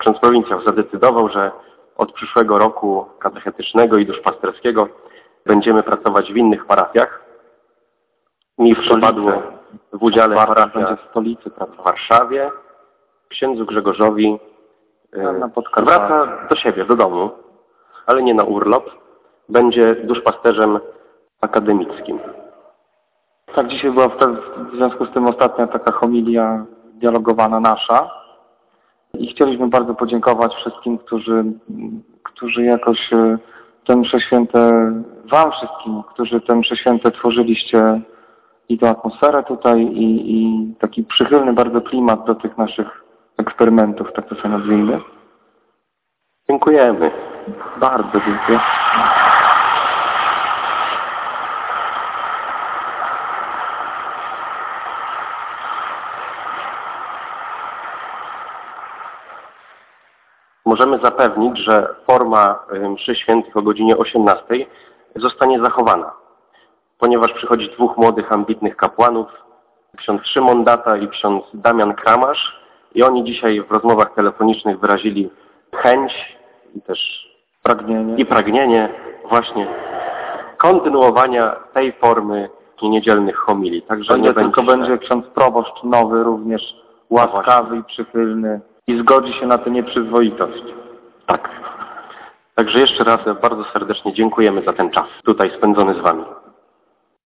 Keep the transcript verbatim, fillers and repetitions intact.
ksiądz prowincjał zadecydował, że od przyszłego roku katechetycznego i duszpasterskiego będziemy pracować w innych parafiach. Mi przypadło w udziale parafia w stolicy w Warszawie. Księdzu Grzegorzowi na wraca do siebie, do domu, ale nie na urlop. Będzie duszpasterzem akademickim. Tak, dzisiaj była w, te, w związku z tym ostatnia taka homilia dialogowana nasza i chcieliśmy bardzo podziękować wszystkim, którzy, którzy jakoś te msze święte, wam wszystkim, którzy te msze święte tworzyliście i tę atmosferę tutaj i, i taki przychylny bardzo klimat do tych naszych eksperymentów, tak to sobie nazwijmy. Dziękujemy. Bardzo dziękuję. Możemy zapewnić, że forma mszy świętych o godzinie osiemnastej zostanie zachowana, ponieważ przychodzi dwóch młodych, ambitnych kapłanów, ksiądz Szymon Data i ksiądz Damian Kramasz, i oni dzisiaj w rozmowach telefonicznych wyrazili chęć i też pragnienie, i pragnienie właśnie kontynuowania tej formy niedzielnych homilii. Także to nie, nie tylko będzie, będzie ksiądz proboszcz nowy, również łaskawy i przychylny i zgodzi się na tę nieprzyzwoitość. Tak. Także jeszcze raz bardzo serdecznie dziękujemy za ten czas tutaj spędzony z wami.